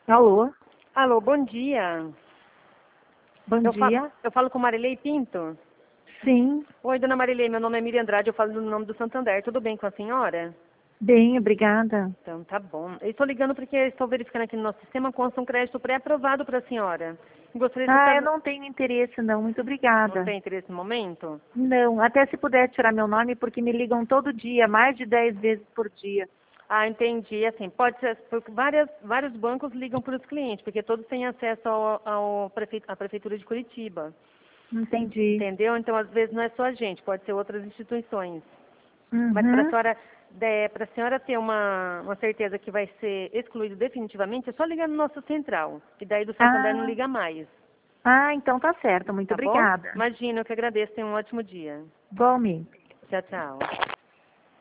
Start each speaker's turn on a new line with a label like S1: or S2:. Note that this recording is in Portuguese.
S1: Alô?
S2: Alô, bom dia.
S1: Bom dia.
S2: Eu falo com Marilei Pinto?
S1: Sim,
S2: Oi, dona Marilei, meu nome é Miriam Andrade, eu falo no nome do Santander. Tudo bem com a senhora?
S1: bem, obrigada.
S2: Então, tá bom. Eu estou ligando porque estou verificando aqui no nosso sistema consta um crédito pré-aprovado para a senhora. Gostaria de
S1: Ah, eu
S2: saber...
S1: não tenho interesse não, muito
S2: Não
S1: obrigada.
S2: tem interesse no momento?
S1: Não, até se puder tirar meu nome, porque me ligam todo dia, mais de 10 vezes por dia.
S2: Ah, entendi. Assim, pode ser, porque vários bancos ligam para os clientes, porque todos têm acesso à Prefeitura de Curitiba.
S1: Entendi.
S2: Entendeu? Então, às vezes, não é só a gente, pode ser outras instituições. Mas
S1: Uhum.
S2: para a senhora ter uma certeza que vai ser excluído definitivamente, é só ligar no nosso central. E daí do Santander não
S1: Ah,
S2: liga mais.
S1: então tá certo, muito
S2: Tá bom?
S1: obrigada.
S2: Imagina, eu que agradeço. Tenha um ótimo dia.
S1: Igualmente.
S2: Tchau, tchau.